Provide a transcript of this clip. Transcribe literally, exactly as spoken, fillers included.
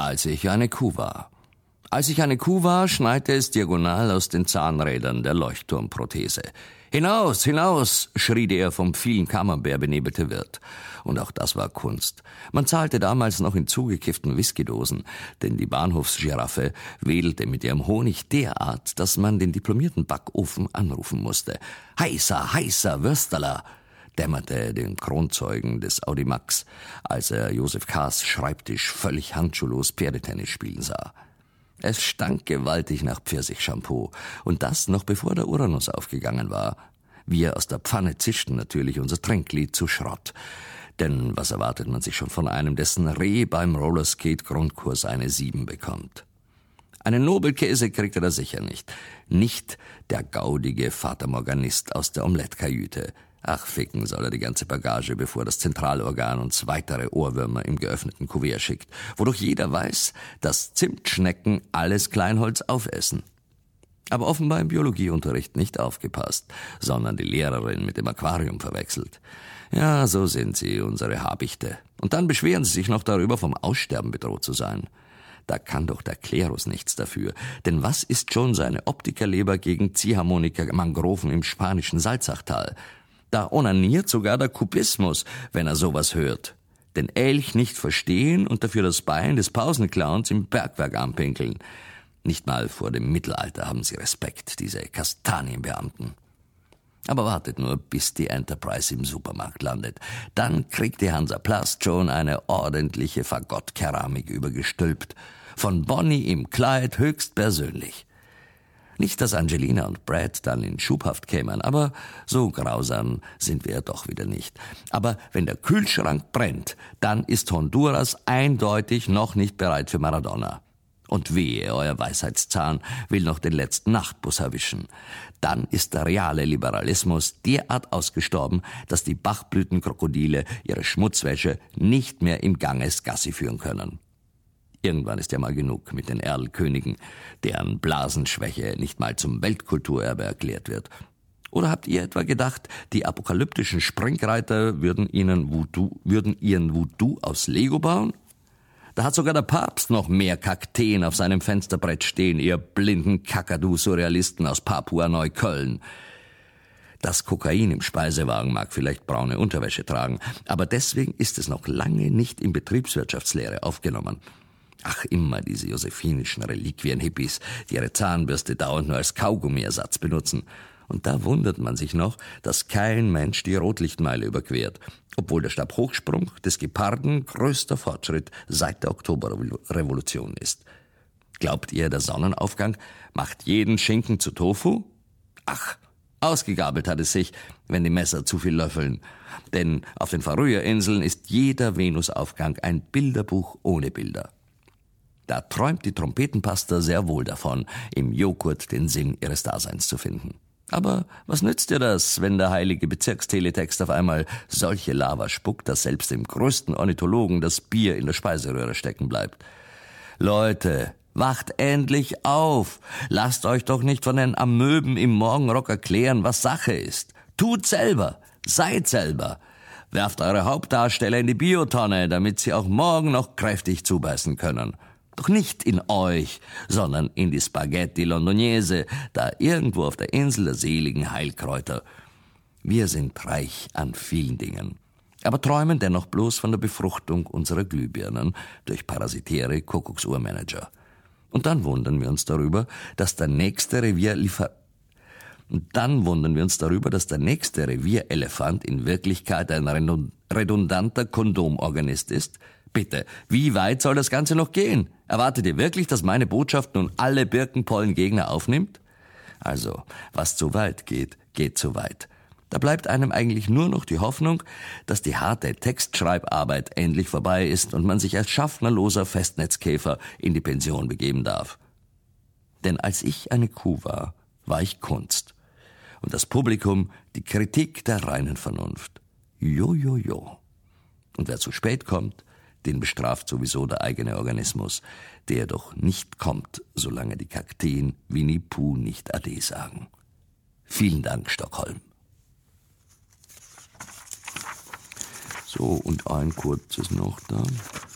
Als ich eine Kuh war. Als ich eine Kuh war, schneite es diagonal aus den Zahnrädern der Leuchtturmprothese. »Hinaus, hinaus«, schrie der vom vielen Camembert benebelte Wirt. Und auch das war Kunst. Man zahlte damals noch in zugekifften Whiskydosen, denn die Bahnhofsgiraffe wedelte mit ihrem Honig derart, dass man den diplomierten Backofen anrufen musste. »Heißer, heißer Würsterler«, dämmerte dem Kronzeugen des Audimax, als er Josef K.'s Schreibtisch völlig handschuhlos Pferdetennis spielen sah. Es stank gewaltig nach Pfirsichshampoo, und das noch bevor der Uranus aufgegangen war. Wir aus der Pfanne zischten natürlich unser Trinklied zu Schrott. Denn was erwartet man sich schon von einem, dessen Reh beim Rollerskate-Grundkurs eine Sieben bekommt? Einen Nobelkäse kriegt er da sicher nicht. Nicht der gaudige Vatermorganist aus der Omelettekajüte. Ach, ficken soll er die ganze Bagage, bevor das Zentralorgan uns weitere Ohrwürmer im geöffneten Kuvert schickt, wodurch jeder weiß, dass Zimtschnecken alles Kleinholz aufessen. Aber offenbar im Biologieunterricht nicht aufgepasst, sondern die Lehrerin mit dem Aquarium verwechselt. Ja, so sind sie, unsere Habichte. Und dann beschweren sie sich noch darüber, vom Aussterben bedroht zu sein. Da kann doch der Klerus nichts dafür. Denn was ist schon seine Optikerleber gegen Ziehharmonika-Mangroven im spanischen Salzachtal? Da onaniert sogar der Kubismus, wenn er sowas hört. Den Elch nicht verstehen und dafür das Bein des Pausenclowns im Bergwerk anpinkeln. Nicht mal vor dem Mittelalter haben sie Respekt, diese Kastanienbeamten. Aber wartet nur, bis die Enterprise im Supermarkt landet. Dann kriegt die Hansaplast schon eine ordentliche Fagottkeramik übergestülpt. Von Bonnie im Kleid höchstpersönlich. Nicht, dass Angelina und Brad dann in Schubhaft kämen, aber so grausam sind wir doch wieder nicht. Aber wenn der Kühlschrank brennt, dann ist Honduras eindeutig noch nicht bereit für Maradona. Und wehe, euer Weisheitszahn will noch den letzten Nachtbus erwischen. Dann ist der reale Liberalismus derart ausgestorben, dass die Bachblütenkrokodile ihre Schmutzwäsche nicht mehr im Ganges Gassi führen können. Irgendwann ist ja mal genug mit den Erlkönigen, deren Blasenschwäche nicht mal zum Weltkulturerbe erklärt wird. Oder habt ihr etwa gedacht, die apokalyptischen Springreiter würden ihnen Voodoo, würden ihren Voodoo aus Lego bauen? Da hat sogar der Papst noch mehr Kakteen auf seinem Fensterbrett stehen, ihr blinden Kakadu-Surrealisten aus Papua-Neukölln. Das Kokain im Speisewagen mag vielleicht braune Unterwäsche tragen, aber deswegen ist es noch lange nicht in Betriebswirtschaftslehre aufgenommen. Ach, immer diese josephinischen Reliquien-Hippies, die ihre Zahnbürste dauernd nur als Kaugummiersatz benutzen. Und da wundert man sich noch, dass kein Mensch die Rotlichtmeile überquert, obwohl der Stabhochsprung des Geparden größter Fortschritt seit der Oktoberrevolution ist. Glaubt ihr, der Sonnenaufgang macht jeden Schinken zu Tofu? Ach, ausgegabelt hat es sich, wenn die Messer zu viel löffeln. Denn auf den Färöerinseln ist jeder Venusaufgang ein Bilderbuch ohne Bilder. Da träumt die Trompetenpasta sehr wohl davon, im Joghurt den Sinn ihres Daseins zu finden. Aber was nützt dir das, wenn der heilige Bezirksteletext auf einmal solche Lava spuckt, dass selbst dem größten Ornithologen das Bier in der Speiseröhre stecken bleibt? Leute, wacht endlich auf! Lasst euch doch nicht von den Amöben im Morgenrock erklären, was Sache ist. Tut selber, seid selber. Werft eure Hauptdarsteller in die Biotonne, damit sie auch morgen noch kräftig zubeißen können. Doch nicht in euch, sondern in die Spaghetti Londoniese, da irgendwo auf der Insel der seligen Heilkräuter. Wir sind reich an vielen Dingen, aber träumen dennoch bloß von der Befruchtung unserer Glühbirnen durch parasitäre Kuckucksuhrmanager. Und dann wundern wir uns darüber, dass der nächste Revierliefer... Und dann wundern wir uns darüber, dass der nächste Revierelefant in Wirklichkeit ein redundanter Kondomorganist ist. Bitte, wie weit soll das Ganze noch gehen? Erwartet ihr wirklich, dass meine Botschaft nun alle Birkenpollengegner aufnimmt? Also, was zu weit geht, geht zu weit. Da bleibt einem eigentlich nur noch die Hoffnung, dass die harte Textschreibarbeit endlich vorbei ist und man sich als schaffnerloser Festnetzkäfer in die Pension begeben darf. Denn als ich eine Kuh war, war ich Kunst. Und das Publikum die Kritik der reinen Vernunft. Jo, jo, jo. Und wer zu spät kommt, den bestraft sowieso der eigene Organismus, der doch nicht kommt, solange die Kakteen Winnie Pooh nicht Ade sagen. Vielen Dank, Stockholm. So, und ein kurzes noch da.